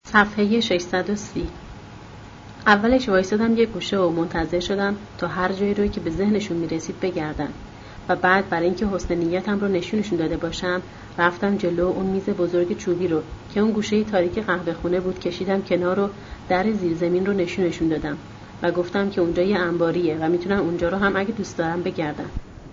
صفحه 630. اولش وایسادم یه گوشه و منتظر شدم تا هر جایی رو که به ذهنشون میرسید بگردن و بعد برای اینکه حسن نیتم رو نشونشون داده باشم رفتم جلو اون میز بزرگ چوبی رو که اون گوشه تاریک قهوه خونه بود کشیدم کنار و در زیرزمین رو نشونشون دادم و گفتم که اونجا یه انباریه و میتونن اونجا رو هم اگه دوست دارن بگردن.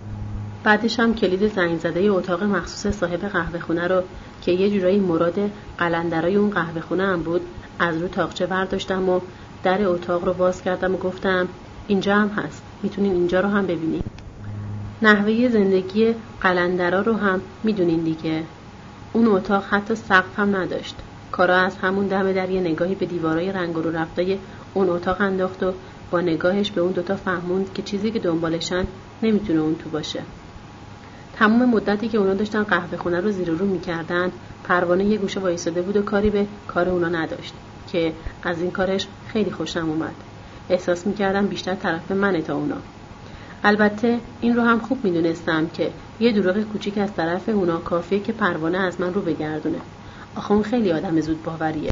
بعدش هم کلید زنگ زده اتاق مخصوص صاحب قهوه خونه رو که یه جورایی مراد قلندرای اون قهوه خونه هم بود از رو تاقچه برداشتم و در اتاق رو باز کردم و گفتم اینجا هم هست، میتونین اینجا رو هم ببینید. نحوه زندگی قلندرا رو هم میدونین دیگه. اون اتاق حتی سقف هم نداشت. کارا از همون دم در یه نگاهی به دیوارای رنگ رو رفتای اون اتاق انداخت و با نگاهش به اون دوتا فهموند که چیزی که دنبالشن نمیتونه اون تو باشه. تمام مدتی که اونا داشتن قهوه خونه رو زیر رو میکردن پروانه یه گوشه وایساده بود و کاری به کار اونا نداشت که از این کارش خیلی خوشم اومد. احساس میکردم بیشتر طرف منه تا اونا. البته این رو هم خوب میدونستم که یه دروغ کوچیک از طرف اونا کافیه که پروانه از من رو بگردونه. آخه اون خیلی آدم زود باوریه.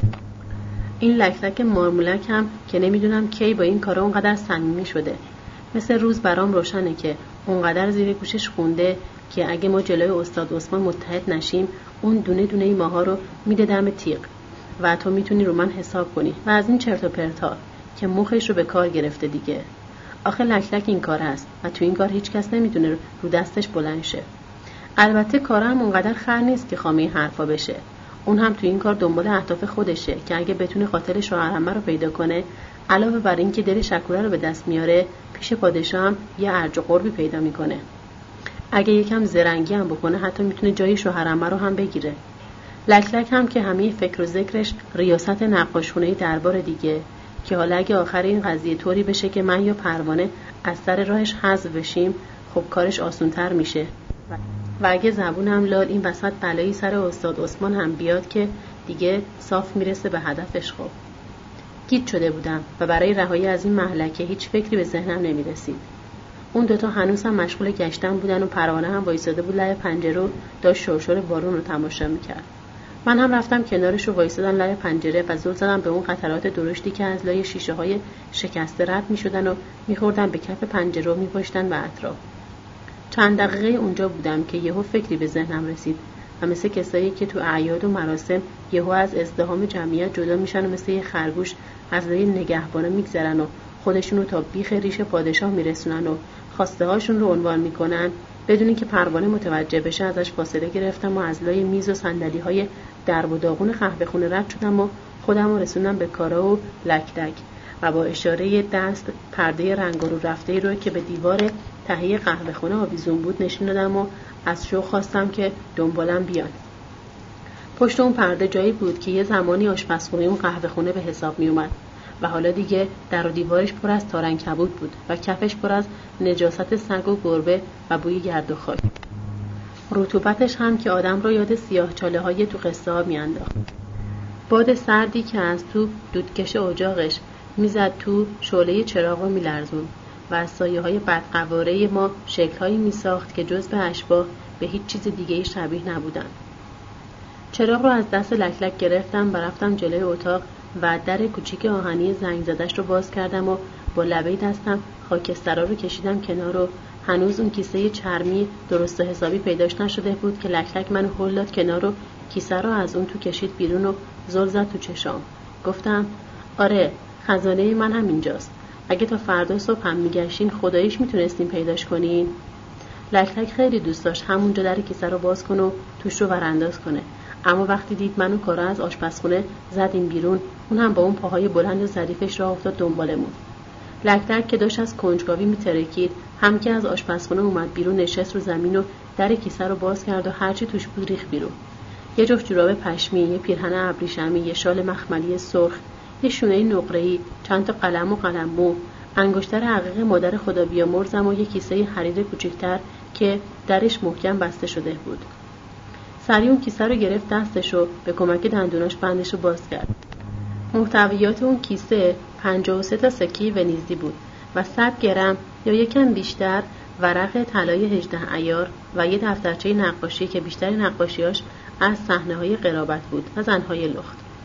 این لکلک مارمولک هم که نمیدونم کی با این کارا اونقدر صمیمی شده. مثل روز برام روشنه که اونقدر زیر گوشش خونده که اگه ما جلوی استاد عثمان متحد نشیم اون دونه دونه ماها رو میده دم تیغ و تو میتونی رو من حساب کنی و از این چرت و پرتا که مخش رو به کار گرفته دیگه. آخه لکلک این کار است و تو این کار هیچ کس نمیتونه رو دستش بلند شه. البته کارا هم اونقدر خر نیست که خامه حرفا بشه. اون هم تو این کار دنبال اهداف خودشه که اگه بتونه خاطر شوهرمه رو پیدا کنه علاوه بر این که دل شکوره رو به دست میاره پیش پادشاه هم یه ارج و قربی پیدا میکنه. اگه یکم زرنگی هم بکنه حتی میتونه جای شوهرمه رو هم بگیره. لکلک هم که همه فکر و ذکرش ریاست نقاشخونه دربار دیگه که حالا اگه آخر این قضیه طوری بشه که من یا پروانه از سر راهش حذف بشیم خب کارش آسونتر میشه و اگه زبونم لال این وسط بلایی سر استاد عثمان هم بیاد که دیگه صاف میرسه به هدفش. خب گیج شده بودم و برای رهایی از این مهلکه هیچ فکری به ذهنم نمیرسید. اون دوتا هنوز هم مشغول گشتن بودن و پروانه هم وایساده بود لای پنجره و داشت شرشر بارون رو تماشا میکرد. من هم رفتم کنارش و وایسادم لای پنجره و زل زدم به اون قطرات درشتی که از لای شیشه های شکسته رد میشدن و میخوردن به کف پنجره و میپاشتن به اطراف. چند دقیقه اونجا بودم که یهو فکری به ذهنم رسید و مثل کسایی که تو اعیاد و مراسم یهو از ازدحام جمعیت جدا میشن و مثل یه خرگوش از لای نگهبانا میگذرن و خودشونو تا بیخ ریش پادشاه میرسونن و خواسته هاشون رو عنوان میکنن بدون اینکه پروانه متوجه بشه ازش فاصله گرفتم و از لای میز و صندلی های درب و داغون قهوه خونه رد شدم و خودم رو رسوندم به کارا و لکلک و با اشاره دست پرده رنگ رو رفته رو که به دیوار تهیه قهوه خونه آویزون بود نشون دادم و از شوق خواستم که دنبالم بیان. پشت اون پرده جایی بود که یه زمانی آشپزخونه اون قهوه خونه به حساب می اومد و حالا دیگه در و دیوارش پر از تارن کبود بود و کفش پر از نجاست سگ و گربه و بوی گرد و خاک. رطوبتش هم که آدم رو یاد سیاهچاله‌های تو قصه ها میانداخت. باد سردی که از تو دودکش اجاقش میزد تو شعله چراغ رو میلرزون و از سایه‌های بدقواره ما شکل‌هایی میساخت که جز به اشباح به هیچ چیز دیگه‌ای شبیه نبودن. چراغ رو از دست لکلک گرفتم و رفتم جلوی اتاق و در کوچیک آهنی زنگ زدش رو باز کردم و با لبه دستم خاکسترا رو کشیدم کنار و هنوز اون کیسه چرمی درست و حسابی پیداش نشده بود که لکلک منو هل داد کنار و کیسه رو از اون تو کشید بیرون و زل زد تو چشام. گفتم آره خزانه من هم اینجاست. اگه تا فردا صبح هم میگشتین خداییش میتونستین پیداش کنین. لکلک خیلی دوست داشت همونجا در کیسه رو باز کنه و توش رو ورانداز کنه. اما وقتی دید منو کارا از آشپزخونه زدیم بیرون اون هم با اون پاهای بلند و ظریفش راه افتاد دنبالمون. لکلک که داشت از کنجکاوی میترکید هم که از آشپزخونه اومد بیرون نشست رو زمین و در کیسه رو باز کرد و هرچی توش بود ریخت بیرون. یه جفت جوراب پشمی، یه پیرهن ابریشمی، یه شال مخملی سرخ، یه شونه نقره‌ای، چند تا قلم و قلممو، انگشتر عقیق مادر خدا بیامرزم و یه کیسه حریر کوچیک‌تر که درش محکم بسته شده بود. سریع اون کیسه رو گرفت دستش و به کمک دندوناش بندش رو باز کرد. محتویات اون کیسه 53 تا سکه ونیزی بود و 100 گرم یا یکم بیشتر ورق طلای 18 عیار و یه دفترچه نقاشی که بیشتر نقاشیاش از صحنه‌های قرابت بود و زن‌های لخت.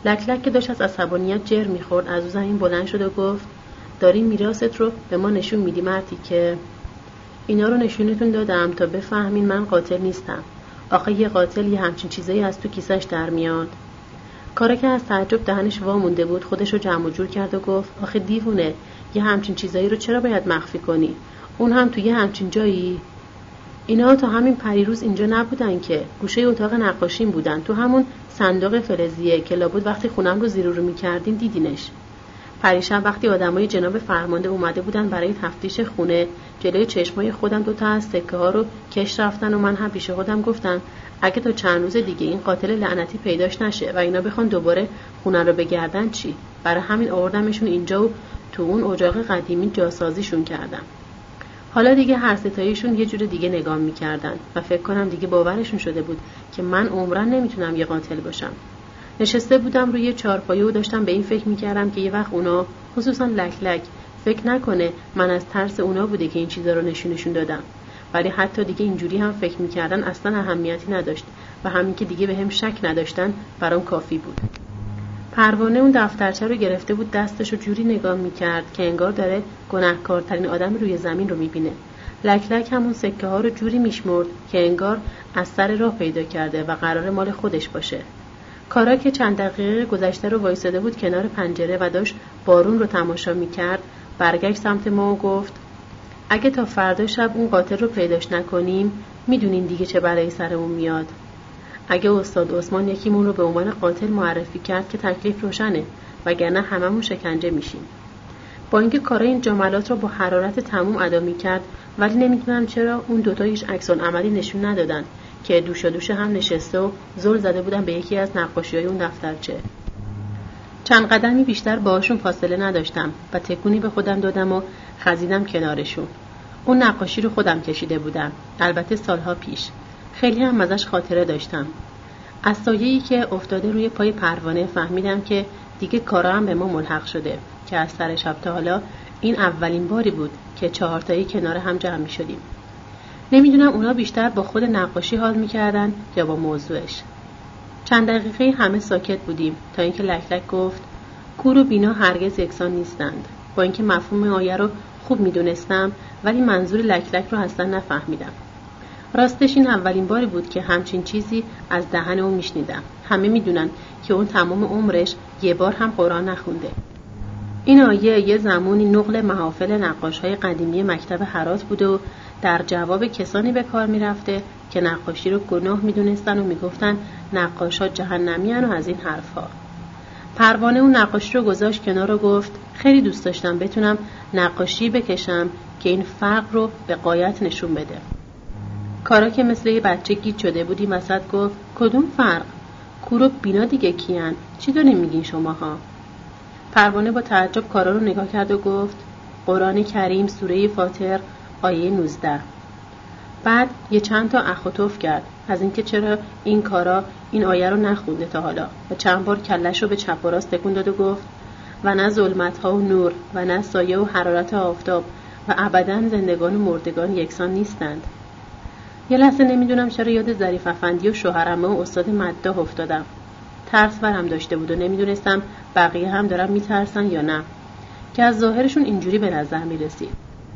لک لک که داشت از عصبانیت جر میخورد از او زمین بلند شد و گفت داری میراثت رو به ما نشون میدی مردی که اینا رو نشونتون دادم تا بفهمین من قاتل نیستم. آخه یه قاتل یه همچین چیزایی از تو کیسش در میاد. کارا که از تعجب دهنش وا مونده بود خودش رو جمع و جور کرد و گفت آخه دیوونه، یه همچین چیزایی رو چرا باید مخفی کنی؟ اون هم تو یه همچین جایی؟ اینا تا همین پریروز اینجا نبودن که، گوشه اتاق نقاشیم بودن، تو همون صندوق فلزیه که لابد وقتی خونم رو زیر و رو می‌کردین دیدینش. پریشب وقتی آدمای جناب فرمانده اومده بودن برای تفتیش خونه، جلوی چشمای خودم 2 تا از سکه ها رو کش رفتن و من هم پیش خودم گفتم اگه تا چند روز دیگه این قاتل لعنتی پیداش نشه و اینا بخوان دوباره خونه رو بگردن چی؟ برای همین آوردمشون اینجا و تو اون اجاق قدیمی جاسازیشون کردم. حالا دیگه هر ستایشون یه جور دیگه نگاه می‌کردن و فکر کنم دیگه باورشون شده بود که من عمرن نمیتونم یه قاتل باشم. نشسته بودم روی چهارپایه و داشتم به این فکر می‌کردم که یه وقت اونا، خصوصا لک لک، فکر نکنه من از ترس اونا بوده که این چیزا رو نشونشون دادم. ولی حتی دیگه اینجوری هم فکر می‌کردن اصلا اهمیتی نداشت و همین که دیگه بهم شک نداشتن برام کافی بود. پروانه اون دفترچه رو گرفته بود دستش رو جوری نگاه می‌کرد که انگار داره گناهکارترین آدم روی زمین رو می‌بینه. لک لک همون سکه ها رو جوری میشمرد که انگار از سر راه پیدا کرده و قرار مال خودش باشه. کارا که چند دقیقه گذشته رو وایساده بود کنار پنجره و داشت بارون رو تماشا می‌کرد، برگشت سمت ما و گفت اگه تا فردا شب اون قاتل رو پیداش نکنیم میدونین دیگه چه بلایی سرمون میاد. اگه استاد عثمان یکیمون رو به عنوان قاتل معرفی کرد که تکلیف روشنه، وگرنه هممون شکنجه میشیم. با اینکه کارای این جملات رو با حرارت تموم ادا می‌کرد، ولی نمیدونم چرا اون دوتا هیچ عکس‌العملی نشون ندادن که دوشا دوش هم نشسته و زل زده بودن به یکی از نقاشی‌های اون دفترچه. چند قدمی بیشتر باهاشون فاصله نداشتم و تکونی به خودم دادم و خزیدم کنارشون. اون نقاشی رو خودم کشیده بودم، البته سالها پیش. خیلی هم ازش خاطره داشتم. از سایه‌ای که افتاده روی پای پروانه فهمیدم که دیگه کارا هم به ما ملحق شده که از سر شب تا حالا این اولین باری بود که 4 تایی کنار هم جمع می شدیم. نمیدونم اونا بیشتر با خود نقاشی حال می‌کردن یا با موضوعش. چند دقیقه همه ساکت بودیم تا اینکه لک لک گفت کور و بینا هرگز یکسان نیستند. با اینکه مفهوم آیه رو خوب میدونستم ولی منظور لک لک رو اصلا نفهمیدم. راستش این اولین باری بود که همچین چیزی از دهن اون میشنیدم. همه میدونن که اون تمام عمرش یه بار هم قرآن نخونده. این آیه یه زمانی نقل محافل نقاش‌های قدیمی مکتب هرات بود و در جواب کسانی به کار میرفته که نقاشی رو گناه میدونستن و میگفتن نقاشا جهنمیان و از این حرفا. پروانه اون نقاشی رو گذاشت کنار و گفت خیلی دوست داشتم بتونم نقاشی بکشم که این فرق رو به غایت نشون بده. کارا که مثل یه بچه گیج شده بودی وسط گفت کدوم فرق؟ کور و بینا دیگه کیان؟ چی دارین میگین شماها؟ پروانه با تعجب کارا رو نگاه کرد و گفت قرآن کریم سوره فاطر آیه 19. بعد یه چند تا اخ و تف کرد از اینکه چرا این کارا این آیه رو نخونده تا حالا و چند بار کلش رو به چپ و راست تکون داد و گفت و نه ظلمت ها و نور و نه سایه و حرارت آفتاب و ابداً زندگان و مردگان یکسان نیستند. یه لحظه نمیدونم چرا یاد ظریف افندی و شوهرمه و استاد مداح افتادم. ترس برم داشته بود و نمیدونستم بقیه هم دارن میترسن یا نه که از ظاهرشون اینجوری به نظر میرسید.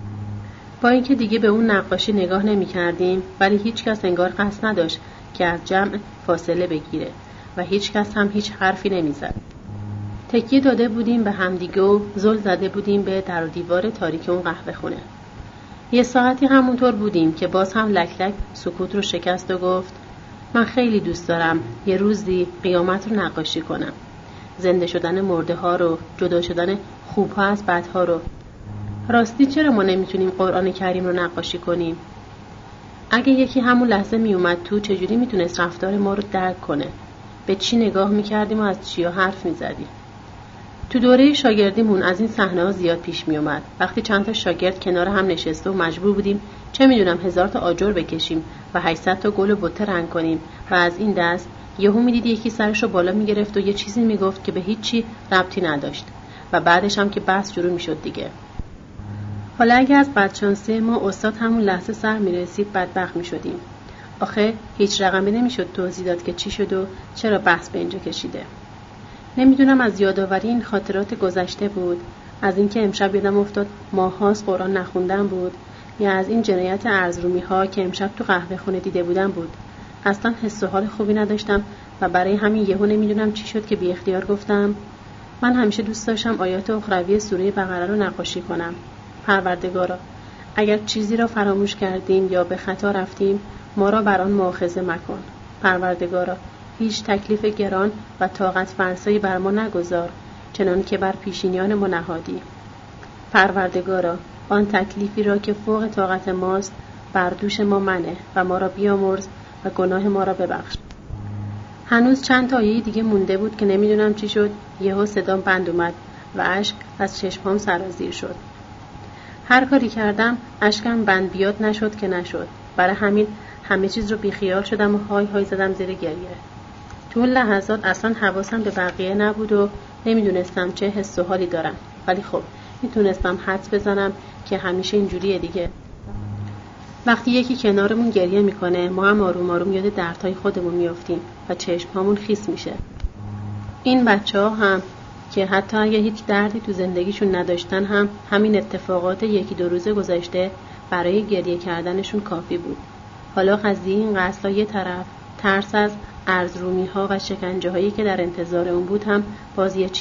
با اینکه دیگه به اون نقاشی نگاه نمی کردیم ولی هیچ کس انگار قصد نداشت که از جمع فاصله بگیره و هیچ کس هم هیچ حرفی نمی زد. تکیه داده بودیم به همدیگه و زل زده بودیم به در و دیوار تاریک اون قهوه خونه. یه ساعتی همونطور بودیم که باز هم لک لک سکوت رو شکست و گفت من خیلی دوست دارم یه روزی قیامت رو نقاشی کنم. زنده شدن مرده ها رو، جدا شدن خوب ها از بد ها رو. راستی چرا ما نمیتونیم قرآن کریم رو نقاشی کنیم؟ اگه یکی همون لحظه میومد تو چجوری میتونست رفتار ما رو درک کنه؟ به چی نگاه میکردیم و از چیا حرف میزدیم؟ تو دوره شاگردیمون از این صحنه‌ها زیاد پیش میومد. وقتی چند تا شاگرد کنار هم نشسته و مجبور بودیم چه میدونم 1000 تا آجر بکشیم و 800 تا گل و بته رنگ کنیم و از این دست یهو میدید یکی سرشو بالا میگرفت و یه چیزی میگفت که به هیچی ربطی نداشت و بعدش هم که بحث شروع میشد دیگه. حالا اگه از بدشانسی ما استاد همون لحظه سر میرسید بدبخت میشدیم. آخه هیچ رقمی نمیشد توضیح داد که چی شد و چرا بحث به اینجا کشیده. نمیدونم از یادآوری این خاطرات گذشته بود، از اینکه امشب یادم افتاد ماه‌هاست قرآن نخوندم بود، یا از این جنایت ارزرومی‌ها که امشب تو قهوه خونه دیده بودم بود. اصلا حس و حال خوبی نداشتم و برای همین یهو نمیدونم چی شد که بی اختیار گفتم من همیشه دوست داشتم آیات اخروی سوره بقره رو نقاشی کنم. پروردگارا، اگر چیزی را فراموش کردیم یا به خطا رفتیم، ما را بر آن مؤاخذه مکن. پروردگارا، هیچ تکلیف گران و طاقت فرسایی بر ما نگذار، چنان که بر پیشینیان ما نهادی. پروردگارا، آن تکلیفی را که فوق طاقت ماست بر دوش ما منه و ما را بیامرز و گناه ما را ببخش. هنوز چند تا آیه دیگه مونده بود که نمیدونم چی شد، یهو صدام بند اومد و اشک از چشمام سرازیر شد. هر کاری کردم اشکم بند بیاد نشد که نشد. برای همین همه چیز رو بیخیال شدم و های های زدم زیر گریه. تو اون لحظات اصلا حواسم به بقیه نبود و نمیدونستم چه حس و حالی دارم، ولی خب میتونستم حدس بزنم که همیشه اینجوریه دیگه. وقتی یکی کنارمون گریه میکنه ما هم آروم آروم یاد دردهای خودمون میافتیم و چشمامون خیس میشه. این بچه‌ها هم که حتی اگه هیچ دردی تو زندگیشون نداشتن هم همین اتفاقات یکی دو روز گذشته برای گریه کردنشون کافی بود. حالا قضیه این قصلا یه طرف، ترس از ارزرومی‌ها و شکنجه‌هایی که در انتظار اون بود هم باز یه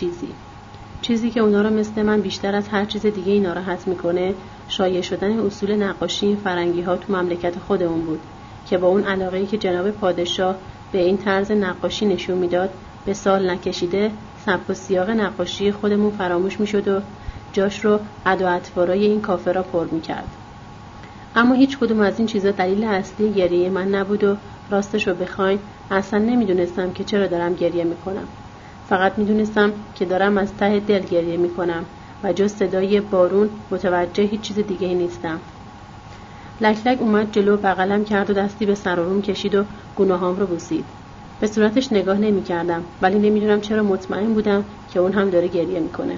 چیزی که اونا رو مثل من بیشتر از هر چیز دیگه ای ناراحت میکنه شایع شدن اصول نقاشی فرنگی‌ها تو مملکت خودمون بود که با اون علاقه‌ای که جناب پادشاه به این طرز نقاشی نشون میداد به سال نکشیده سبک و سیاق نقاشی خودمون فراموش میشد و جاش رو ادا و اطوارای این کافرها پر میکرد. اما هیچ کدوم از این چیزا دلیل اصلی گریه من نبود و راستش رو بخواین اصلا نمیدونستم که چرا دارم گریه میکنم. فقط میدونستم که دارم از ته دل گریه میکنم و جز صدای بارون متوجه هیچ چیز دیگه ای نیستم. لک اومد جلو بغلم کرد و دستی به سر و روم کشید و گونه‌هام رو بوسید. به صورتش نگاه نمی‌کردم ولی نمیدونم چرا مطمئن بودم که اون هم داره گریه میکنه.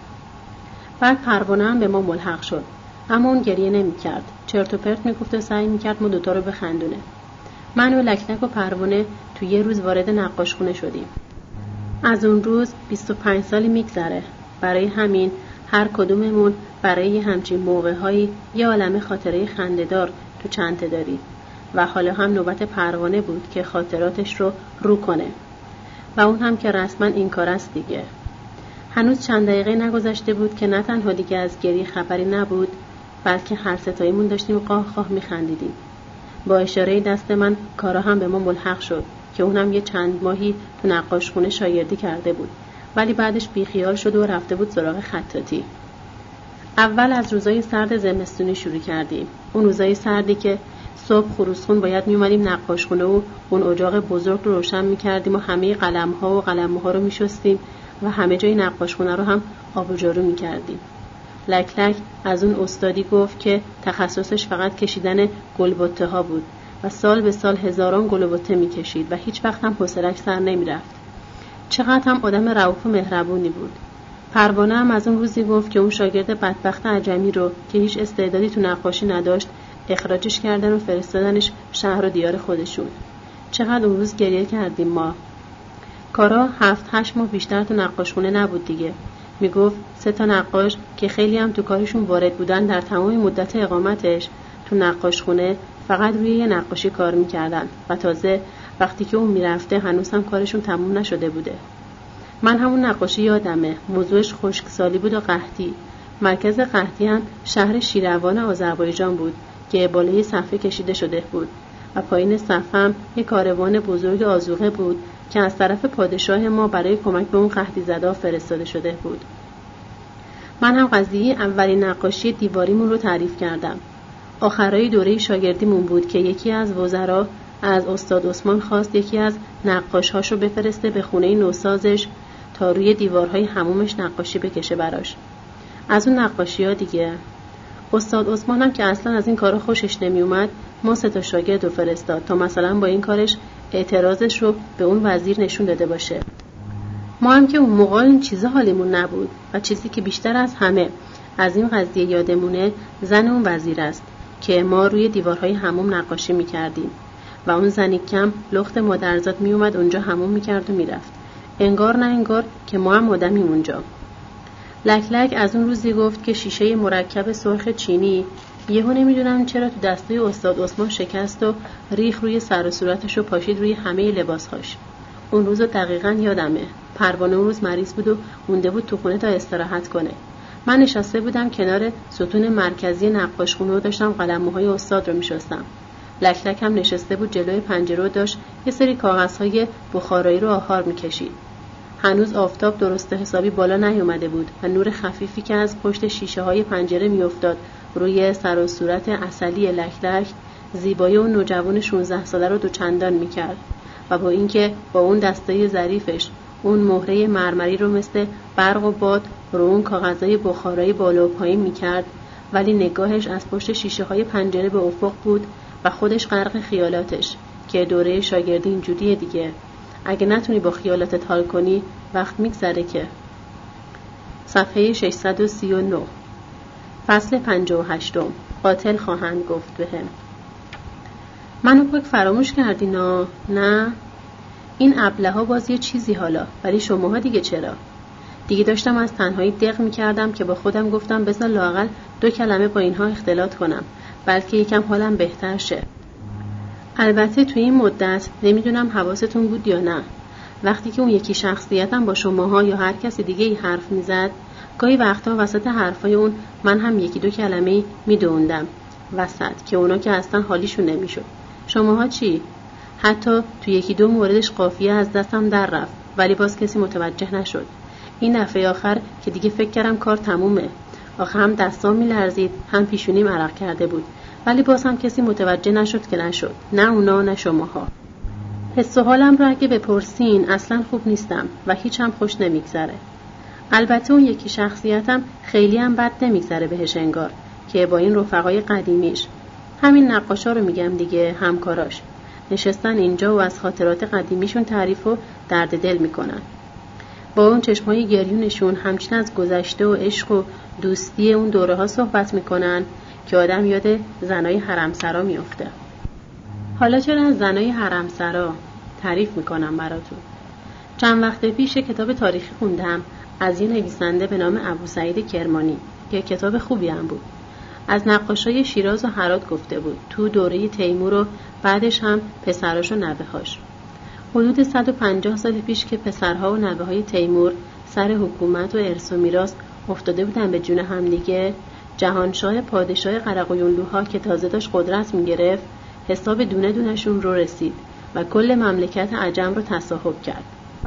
بعد پروانه هم به ما ملحق شد، اما اون گریه نمی‌کرد. چرت و پرت میگفت و سعی می‌کرد ما دوتا رو بخندونه. من و لک و پروانه تو یه روز وارد نقاشخونه شدیم. از اون روز 25 سالی میگذره. برای همین هر کدوممون برای همچین موقع‌هایی یه عالمه خاطره خنده‌دار تو چنته داریم و حالا هم نوبت پروانه بود که خاطراتش رو کنه و اون هم که رسما این کار است دیگه. هنوز چند دقیقه نگذشته بود که نه تنها دیگه از گریه خبری نبود بلکه هر ستاییمون داشتیم قاه قاه میخندیدیم. با اشاره دست من کارا هم به ما ملحق شد که اونم یه چند ماهی تو نقاشخونه شاگردی کرده بود ولی بعدش بیخیال شد و رفته بود سراغ خطاطی. اول از روزای سرد زمستونی شروع کردیم. اون روزای سردی که صبح خروسخون باید میومدیم نقاشخونه و اون اجاق بزرگ رو روشن میکردیم و همه قلم‌ها و قلم‌ها رو میشستیم و همه جای نقاشخونه رو هم آب و جارو میکردیم. لک از اون استادی گفت که تخصصش فقط کشیدن گلبته ها بود و سال به سال هزاران گلبته میکشید و هیچ وقت هم حوصله‌اش سر نمیرفت. چقدر هم آدم رئوف و مهربونی بود. پروانه هم از اون روزی گفت که اون شاگرد بدبخت عجمی رو که هیچ استعدادی تو نقاشی نداشت اخراجش کردن و فرستادنش شهر و دیار خودشون. چقدر اون روز گریه کردیم ما. کارا 7-8 ماه بیشتر تو نقاشخونه نبود دیگه. میگفت 3 نقاش که خیلی هم تو کارشون وارد بودن در تمام مدت اقامتش تو نقاشخونه فقط روی یه نقاشی کار میکردن و تازه وقتی که اون میرفته هنوز هم کارشون تموم نشده بوده. من همون نقاشی یادمه. موضوعش خشکسالی بود و قحطی. مرکز قحطی هم شهر شیروان آذربایجان بود که بالای صفحه کشیده شده بود و پایین صفحه هم یک کاروان بزرگ آذوقه بود که از طرف پادشاه ما برای کمک به اون قحطی زدا فرستاده شده بود. من هم قضیه اولین نقاشی دیواریمون رو تعریف کردم. آخرای دوره شاگردیمون بود که یکی از وزرا از استاد عثمان خواست یکی از نقاش‌هاشو بفرسته به خونه نوسازش تا روی دیوارهای حمومش نقاشی بکشه براش. از اون نقاشی‌ها دیگه. استاد عثمان هم که اصلا از این کارا خوشش نمی اومد، ما 3 شاگرد رو فرستاد تا مثلا با این کارش اعتراضش رو به اون وزیر نشون داده باشه. ما هم که اون موقع این چیزا حالیمون نبود و چیزی که بیشتر از همه از این قضیه یادمونه زن اون وزیر است که ما روی دیوارهای حموم نقاشی می‌کردیم و اون زنی کم لخت مادرزاد میومد اونجا حموم می‌کرد و میرفت. انگار نه انگار که ما هم آدمیم اونجا. لکلک از اون روزی گفت که شیشه مرکب سرخ چینی یهو نمیدونم چرا تو دستای استاد عثمان شکست و ریخ روی سر و صورتش و پاشید روی همه لباسهاش. اون روزو دقیقاً یادمه. پروانه اون روز مریض بود و مونده بود تو خونه تا استراحت کنه. من نشسته بودم کنار ستون مرکزی نقاشخونه و داشتم قلموهای استاد رو میشستم. لکلک هم نشسته بود جلوی پنجره و داشت یه سری کاغذهای بخارایی رو آهار میکشید. هنوز آفتاب درست حسابی بالا نیومده بود و نور خفیفی که از پشت شیشه‌های پنجره میافتاد روی سر و صورت عسلی لکلک زیبایی اون نوجوان 16 ساله رو دوچندان میکرد و با اینکه با اون دستای ظریفش اون مهره مرمری رو مثل برق و باد رو اون کاغذهای بخارایی بالا و پایین میکرد، ولی نگاهش از پشت شیشه‌های پنجره به افق بود و خودش غرق خیالاتش که دوره شاگردی اینجوریه دیگه. اگه نتونی با خیالاتت حال کنی وقت میگذره که. صفحه 639 فصل 58 قاتل خواهند گفت بهم. منو پاک فراموش کردی نه؟ این ابله‌ها باز یه چیزی حالا، ولی شماها دیگه چرا؟ دیگه داشتم از تنهایی دق می‌کردم که با خودم گفتم بذار لااقل 2 کلمه با اینها اختلاط کنم، بلکه یکم حالم بهتر شه. البته توی این مدت نمیدونم حواستون بود یا نه، وقتی که اون یکی شخصیتم با شماها یا هر کسی دیگه ای حرف میزد، گاهی وقتا وسط حرفای اون من هم 1-2 کلمه میدوندم وسط که اونا که اصلا حالیشون نمیشد. شماها چی؟ حتی تو 1-2 موردش قافیه از دستم در رفت، ولی باز کسی متوجه نشد. این دفعه آخر که دیگه فکر کردم کار تمومه. آخه هم دستام میلرزید، هم پیشونیم عرق کرده بود، ولی باز هم کسی متوجه نشد که نشد. نه اونا نه شماها. حس و حالم رو اگه بپرسین اصلا خوب نیستم و هیچ هم خوش نمیگذره. البته اون یکی شخصیتم خیلی هم بد نمیگذره بهش انگار که با این رفقای قدیمیش، همین نقاشا رو میگم دیگه، همکاراش نشستن اینجا و از خاطرات قدیمیشون تعریف و درد دل میکنن. با اون چشمای گریونشون همچین از گذشته و عشق و دوستی اون دوره ها صحبت میکنن که آدم یاد زنای حرمسرا میفته. حالا چرا از زنای حرمسرا تعریف میکنم براتون؟ چند وقت پیش کتاب تاریخی خوندم از یه نویسنده به نام ابوسعید کرمانی که کتاب خوبی هم بود. از نقاشای شیراز و هرات گفته بود، تو دوره تیمور و بعدش هم پسراش و نوه‌هاش. حدود 150 سال پیش که پسرها و نوه‌های تیمور سر حکومت و ارث و میراث افتاده بودن به جون همدیگه، جهانشاه پادشاه قرقیونلوها که تازه داشت قدرت می‌گرفت، حساب دونه دونشون رو رسید و کل مملکت عجم رو تصاحب کرد.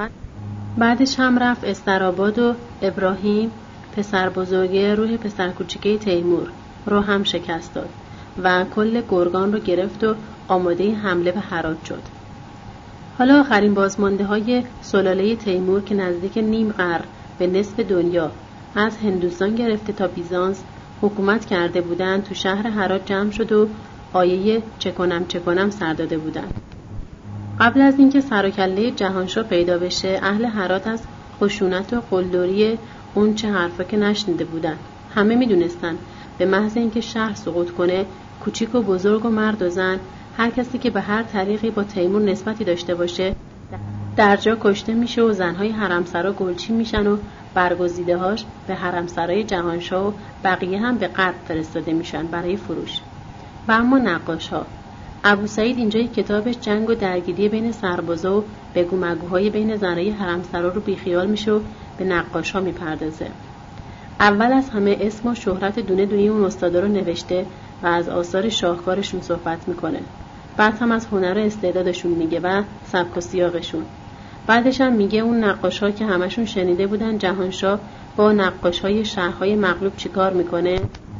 بعدش هم رفت استراباد و ابراهیم پسر بزرگه روح پسر کوچیکه تیمور رو هم شکست داد و کل گرگان رو گرفت و آماده حمله به هرات شد. حالا آخرین بازمانده های سلاله تیمور که نزدیک نیم قرن به نصف دنیا از هندوستان گرفته تا بیزانس حکومت کرده بودند، تو شهر هرات جمع شد و آیه چه کنم سر داده بودند. قبل از اینکه سر و کله جهانشاه پیدا بشه، اهل هرات از خشونت و قلدری اون چه حرفا که نشنیده بودن. همه میدونستن به محض اینکه شهر سقوط کنه، کوچیک و بزرگ و مرد و زن، هر کسی که به هر طریقی با تیمور نسبتی داشته باشه در جا کشته میشه و زنهای حرمسرا گلچین میشن و برگزیده‌هاش به حرمسرای جهانشاه و بقیه هم به غرب فرستاده میشن برای فروش. و اما نقاش‌ها، ابوسعید اینجا کتابش جنگ و درگیری بین سربازا و بگو مگوهای بین زنهای حرمسرا رو بیخیال میشه و به نقاش‌ها میپردازه. اول از همه اسم و شهرت دونه دونه اون استادا رو نوشته و از آثار شاهکارشون صحبت میکنه. بعد هم از هنر و استعدادشون میگه و سبک و سیاقشون. بعدش هم میگه اون نقاش‌ها که همشون شنیده بودن جهانشاه با نقاش‌های شهرهای مغلوب چیکار میکنه،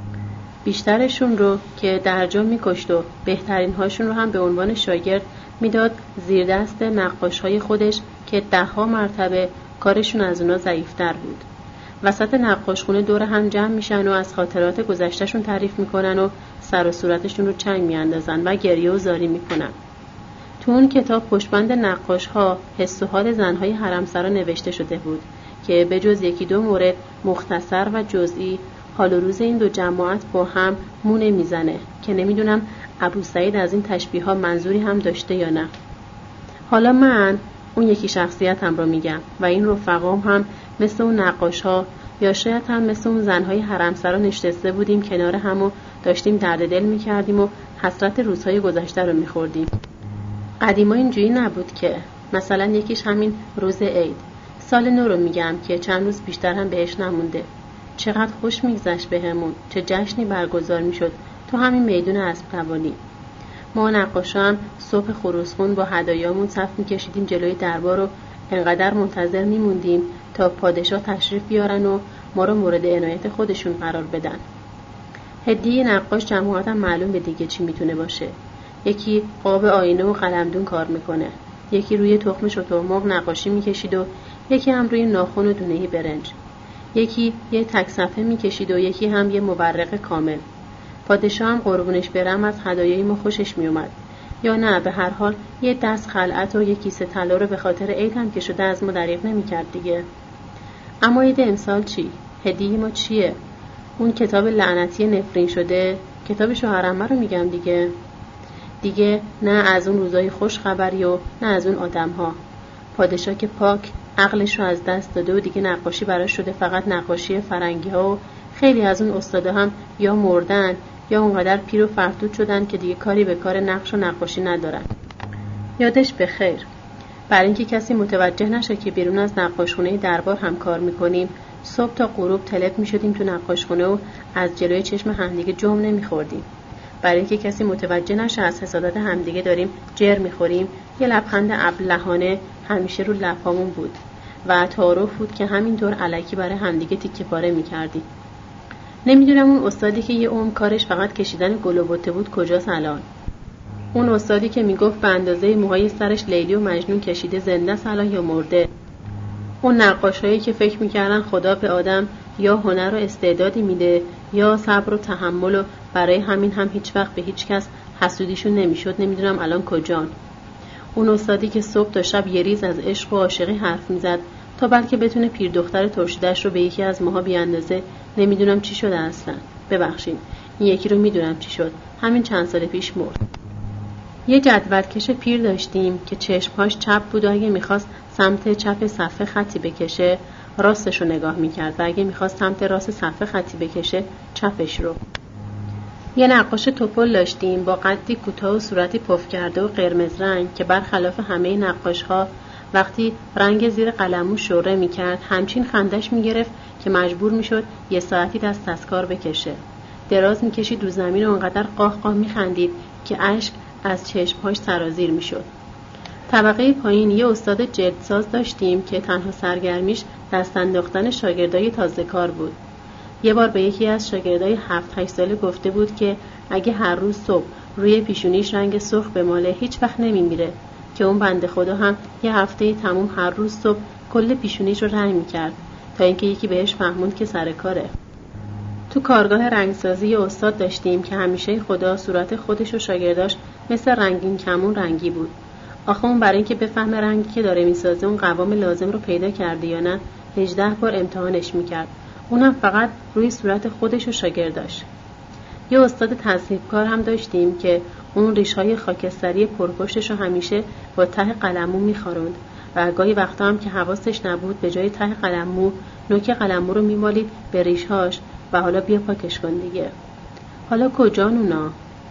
بیشترشون رو که در جا میکشت و بهترین هاشون رو هم به عنوان شاگرد میداد زیر دست نقاش‌های خودش که 10 مرتبه کارشون از اونا ضعیف‌تر بود. وسط نقاشخونه دور هم جمع میشن و از خاطرات گذشتهشون تعریف میکنن و سر و صورتشون رو چنگ میاندازن و گریه و زاری میکنن. تو اون کتاب پشتبند نقاش‌ها حس و حال زنهای حرمسرا نوشته شده بود که به جز 1-2 مورد مختصر و جزئی حال و روز این دو جماعت با هم مونه میزنه که نمیدونم ابوسعید از این تشبیه‌ها منظوری هم داشته یا نه. حالا من اون یکی شخصیتم رو میگم و این رفقام هم مثل اون نقاش‌ها یا شاید هم مثل اون زنهای حرمسرا نشسته بودیم کنار هم و داشتیم درد دل میکردیم و حسرت روزهای گذشته رو میخوردیم. قدیما اینجوری نبود که. مثلا یکیش همین روز عید، سال نو رو میگم که چند روز بیشتر هم بهش نمونده. چقدر خوش میگذشت بهمون، چه جشنی برگزار میشد تو همین میدون اسب‌دوانی. ما نقاشا هم صبح خروسخون با هدایامون صف میکشیدیم جلوی دربار و انقدر منتظر میموندیم تا پادشاه تشریف بیارن و ما رو مورد عنایت خودشون قرار بدن. هدیه نقاش جماعتم معلوم به دیگه چی میتونه باشه. یکی قاب آینه و قلمدون کار میکنه، یکی روی تخم شترمرغ نقاشی میکشید و یکی هم روی ناخن و دونه‌ای برنج، یکی یه تک صفحه میکشید و یکی هم یه مورق کامل. پادشاه هم قربونش برم از هدایای ما خوشش میومد، یا نه به هر حال یه دست خلعت و یه کیسه طلا رو به خاطر عید هم که شده از ما دریغ نمیکرد دیگه. اما عید امسال چی؟ هدیه ما چیه؟ اون کتاب لعنتی نفرین شده، کتاب شوهرعمه رو میگم دیگه نه از اون روزای خوش خبری و نه از اون آدم‌ها. پادشاه که پاک عقلش رو از دست داده و دیگه نقاشی براش شده فقط نقاشی فرنگی‌ها و خیلی از اون استادا هم یا مردن یا اونقدر پیر و فرتود شدن که دیگه کاری به کار نقش و نقاشی ندارن. یادش بخیر. برای اینکه کسی متوجه نشه که بیرون از نقاشخونه دربار هم کار میکنیم، صبح تا غروب طلب میشدیم تو نقاشخونه و از جلوی چشم همدیگه جم نمیخوردیم. برای اینکه کسی متوجه نشه از حسادت همدیگه داریم جر میخوریم، یه لبخند ابلهانه همیشه رو لبامون بود و تعارف بود که همینطور الکی برای همدیگه تیکه پاره میکردیم. نمیدونم اون استادی که یه عمر کارش فقط کشیدن گل و بته بود کجاست الان. اون استادی که میگفت به اندازه موهای سرش لیلی و مجنون کشیده زنده است الان یا مرده. اون نقاشایی که فکر میکردن خدا به آدم یا هنر و استعدادی میده یا صبر و تحمل و برای همین هم هیچ وقت به هیچ کس حسودیشون نمیشد، نمیدونم الان کجان. اون استادی که صبح تا شب یه ریز از عشق و عاشقی حرف میزد تا بلکه بتونه پیر دختر ترشیدش رو به یکی از ماها بیاندازه، نمیدونم چی شده اصلا. ببخشید، این یکی رو میدونم چی شد، همین چند سال پیش مرد. یه جدولکش پیر داشتیم که چشمهاش چپ بود و اگه میخواست سمت چپ صفحه خطی بکشه راستش رو نگاه میکرد و اگه میخواست سمت راست صفحه خطی بکشه چپش رو. یه نقاش توپل داشتیم با قدی کوتاه و صورتی پف کرده و قرمز رنگ که برخلاف همه نقاش‌ها وقتی رنگ زیر قلمو شوره میکرد همچین خندش میگرفت که مجبور میشد یه ساعتی دست از کار بکشه. دراز میکشید رو زمین و انقدر قاه قاه میخندید که اشک از چشمهاش سرازیر میشد. طبقه پایین یه استاد جلدساز داشتیم که تنها سرگرمیش دست انداختن شاگردای تازه کار بود. یه بار به یکی از شاگردای 7-8 ساله گفته بود که اگه هر روز صبح روی پیشونیش رنگ سرخ بماله هیچ وقت نمیمیره، که اون بنده خدا هم یه هفته تموم هر روز صبح کل پیشونیش رو رنگ میکرد تا اینکه یکی بهش فهموند که سر کاره. تو کارگاه رنگسازی یه استاد داشتیم که همیشه خدا صورت خودش و شاگرداش مثل رنگین کمون رنگی بود. آخه اون برای اینکه بفهمه رنگی که داره میسازه اون قوام لازم رو پیدا کرده یا نه 18 بار امتحانش میکرد، اونم فقط روی صورت خودش و شاگرداش. یه استاد تصحیح‌کار هم داشتیم که اون ریش‌های خاکستری پرپشتش رو همیشه با ته قلمو می‌خاروند و گاهی وقتا هم که حواسش نبود به جای ته قلمو نوک قلمو رو می‌مالید به ریش‌هاش و حالا بیا پاکش کن دیگه. حالا کجان اونا؟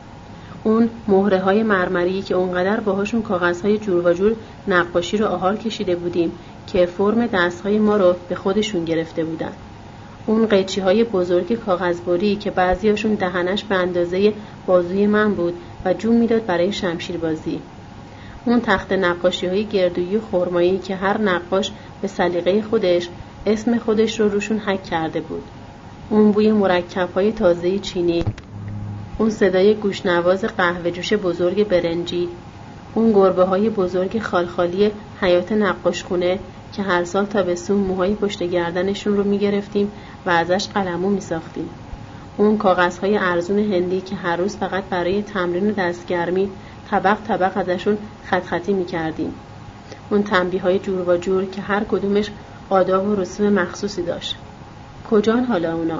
اون مهره‌های مرمری که اونقدر باهاشون کاغذهای جور و جور نقاشی رو آهار کشیده بودیم که فرم دست‌های ما رو به خودشون گرفته بودن. اون قیچی‌های بزرگ کاغذبری که بعضیاشون دهنش به اندازه بازوی من بود و جون میداد برای شمشیر بازی. اون تخت نقاشی‌های گردویی و خرمایی که هر نقاش به سلیقه خودش اسم خودش رو روشون حک کرده بود. اون بوی مرکب‌های تازه چینی، اون صدای گوشنواز قهوه جوش بزرگ برنجی، اون گربه‌های بزرگ خالخالی حیاط نقاشخونه که هر سال تابستون موهای پشت گردنشون رو می‌گرفتیم و ازش قلمو می‌ساختیم. اون کاغذهای ارزون هندی که هر روز فقط برای تمرین دستگرمی طبق طبق ازشون خط خطی می‌کردیم. اون تنبیه‌های جور و جور که هر کدومش آداب و رسوم مخصوصی داشت. کجان حالا اونا؟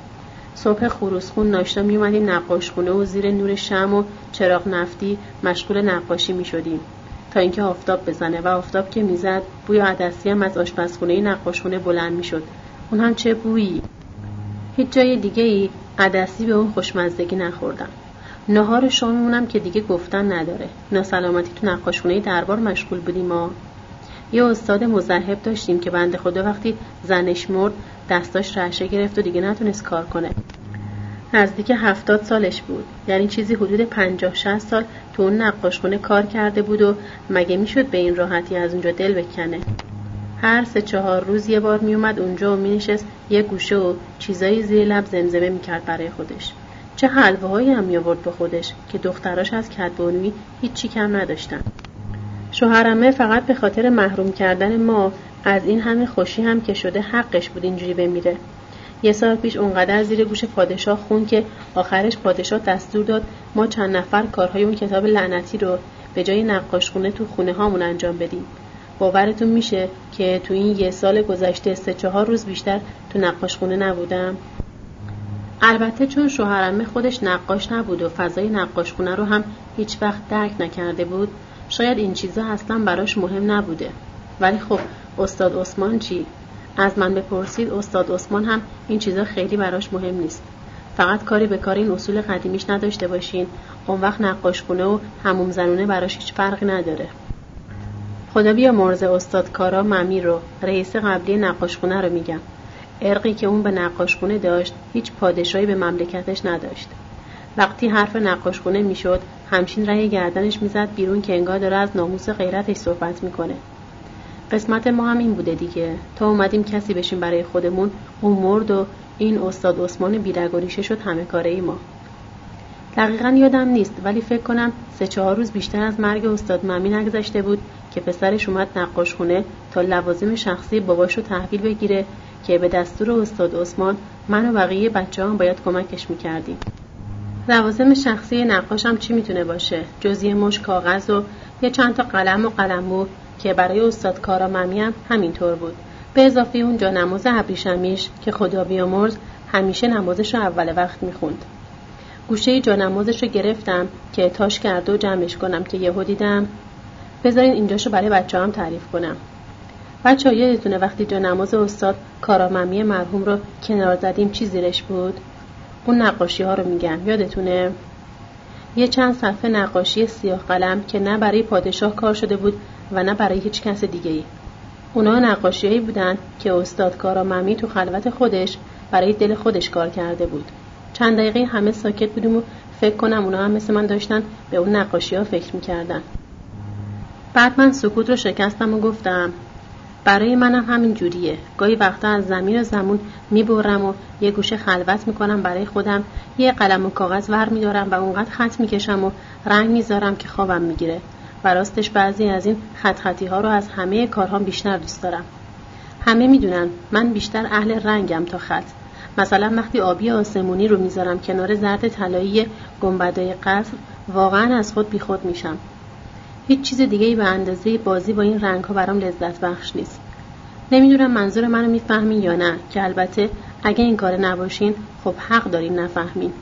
صبح خروسخون ناشتا می‌اومدیم نقاشخونه و زیر نور شمع و چراغ نفتی مشغول نقاشی می‌شدیم. تا اینکه آفتاب بزنه و آفتاب که میزد بوی عدسی هم از آشپزخونه نقاشخونه بلند میشد. اون هم چه بویی! هیچ جای دیگه ای عدسی به اون خوشمزدگی نخوردم. نهار شاممونم که دیگه گفتن نداره. ناسلامتی تو نقاشخونه دربار مشغول بودیم ما. یه استاد مذهب داشتیم که بنده خدا وقتی زنش مرد دستاش رعشه گرفت و دیگه نتونست کار کنه. نزدیک 70 سالش بود، یعنی چیزی حدود 50-60 سال تو اون نقاشخونه کار کرده بود و مگه میشد به این راحتی از اونجا دل بکنه؟ هر 3-4 روز یه بار میومد اونجا و مینشست یه گوشه و چیزایی زیر لب زمزمه میکرد برای خودش. چه حلوه‌هایی هم میآورد به خودش که دختراش از کدبانویی هیچی کم نداشتن. شوهرمه فقط به خاطر محروم کردن ما از این همه خوشی هم که شده حقش بود اینجوری بمیره. 1 سال پیش اونقدر زیر گوش پادشاه خون که آخرش پادشاه دستور داد ما چند نفر کارهای اون کتاب لعنتی رو به جای نقاشخونه تو خونه هامون انجام بدیم. باورتون میشه که تو این 1 سال گذشته 3-4 روز بیشتر تو نقاشخونه نبودم؟ البته چون شوهرمه خودش نقاش نبود و فضای نقاشخونه رو هم هیچ وقت درک نکرده بود، شاید این چیزا اصلا براش مهم نبوده. ولی خب استاد عثمان چی؟ از من بپرسید استاد عثمان هم این چیزا خیلی براش مهم نیست. فقط کاری به کار این اصول قدیمیش نداشته باشین، اون وقت نقاشخونه و حموم زنونه براش هیچ فرقی نداره. خدا بیامرزه استاد کارا ممی رو، رئیس قبلی نقاشخونه رو میگم. ارقی که اون به نقاشخونه داشت هیچ پادشاهی به مملکتش نداشت. وقتی حرف نقاشخونه میشد همچین رای گردنش میزد بیرون که انگار داره از ناموس غیرتش صحبت میکنه. قسمت ما هم این بوده دیگه. تا اومدیم کسی بشیم برای خودمون، اون مرد و این استاد عثمان بیرگ و ریشه شد همه کاره ما. دقیقاً یادم نیست ولی فکر کنم 3-4 روز بیشتر از مرگ استاد ممی نگذشته بود که پسرش اومد نقاشخونه تا لوازم شخصی باباش رو تحویل بگیره که به دستور استاد عثمان من و بقیه بچه‌ها باید کمکش می‌کردیم. لوازم شخصی نقاشم چی میتونه باشه؟ جز یه مش کاغذ و یه چند تا قلم و قلمو که برای استاد کارا ممی هم همینطور بود. به اضافه اون جا نماز ابریشمیش که خدا بیامرز همیشه نمازش رو اول وقت میخوند. گوشه جا نمازش رو گرفتم که تاش کرده و جمعش کنم که یهو دیدم. بذارین اینجاشو برای بچه‌ها هم تعریف کنم. بچه‌ها یادتونه وقتی جا نماز استاد کارا ممی مرحوم رو کنار زدیم چی زیرش بود؟ اون نقاشی ها رو میگم، یادتونه؟ یه چند صفحه نقاشی سیاه قلم که نه برای پادشاه کار شده بود و نه برای هیچ کس دیگه‌ای. اونا نقاشی‌هایی بودن که استاد کارا ممی تو خلوت خودش برای دل خودش کار کرده بود. چند دقیقه همه ساکت بودیم و فکر کنم اونا هم مثل من داشتن به اون نقاشی‌ها فکر می‌کردن. بعد من سکوت رو شکستم و گفتم برای منم همین جوریه. گاهی وقتا از زمین و زمون میبرم و یه گوشه خلوت میکنم برای خودم، یه قلم و کاغذ ور میدارم و اونقدر خط میکشم و رنگ میذارم که خوابم میگیره. و راستش بعضی از این خطی ها رو از همه کارهام بیشتر دوست دارم. همه میدونن من بیشتر اهل رنگم تا خط. مثلا وقتی آبی آسمونی رو میذارم کنار زرد طلایی گنبدای قصر واقعا از خود بیخود میشم. هیچ چیز دیگه‌ای به اندازه بازی با این رنگ‌ها برام لذت بخش نیست. نمیدونم منظور منو میفهمین یا نه، که البته اگه این کار نباشین خب حق دارین نفهمین.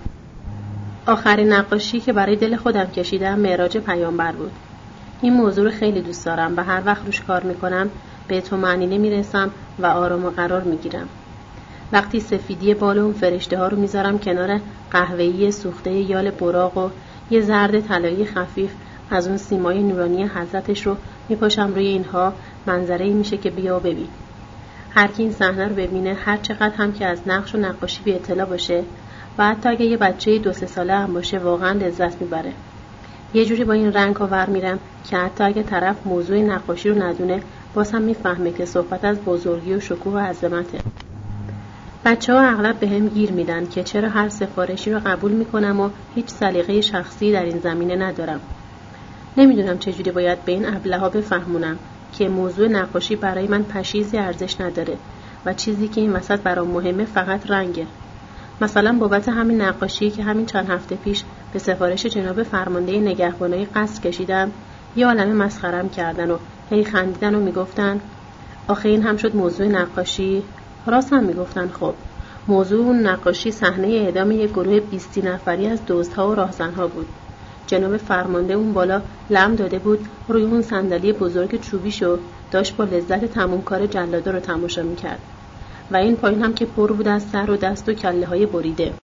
آخرین نقاشی که برای دل خودم کشیدم معراج پیامبر بود. این موضوع رو خیلی دوست دارم و هر وقت روش کار میکنم به طمأنینه میرسم و آرام و قرار میگیرم. وقتی سفیدی بال اون فرشته ها رو میذارم کنار قهوه‌ای سوخته یال براق و یه زرد طلایی خفیف از اون سیمای نورانی حضرتش رو میپاشم روی اینها، منظره‌ای میشه که بیا ببین. هر کی این صحنه رو ببینه هر چقدر هم که از نقش و نقاشی بی اطلاع باشه و حتی اگه یه بچه 2-3 ساله هم باشه واقعا لذت میبره. یه جوری با این رنگ ها ور میرم که حتی اگه طرف موضوع نقاشی رو ندونه باز هم میفهمه که صحبت از بزرگی و شکوه و عظمته. بچه‌ها اغلب بهم گیر میدن که چرا هر سفارشی رو قبول میکنم و هیچ سلیقه شخصی در این زمینه ندارم. نمیدونم چجوری باید به این ابله‌ها بفهمونم که موضوع نقاشی برای من پشیزی ارزش نداره و چیزی که این وسط برام مهمه فقط رنگه. مثلا بابت همین نقاشی که همین چند هفته پیش به سفارش جناب فرمانده نگهبانای قصر کشیدم، یه عالمه مسخره‌ام کردن و هی خندیدن و میگفتن آخه این هم شد موضوع نقاشی. راست هم میگفتن. خب موضوع اون نقاشی صحنه اعدام یک گروه 20 نفری از دزدها و راهزنها بود. جناب فرمانده اون بالا لم داده بود روی اون صندلی بزرگ چوبیشو داشت با لذت تمومکار جلادا رو تماشا میکرد و این پایین هم که پر بود از سر و دست و کله های بریده.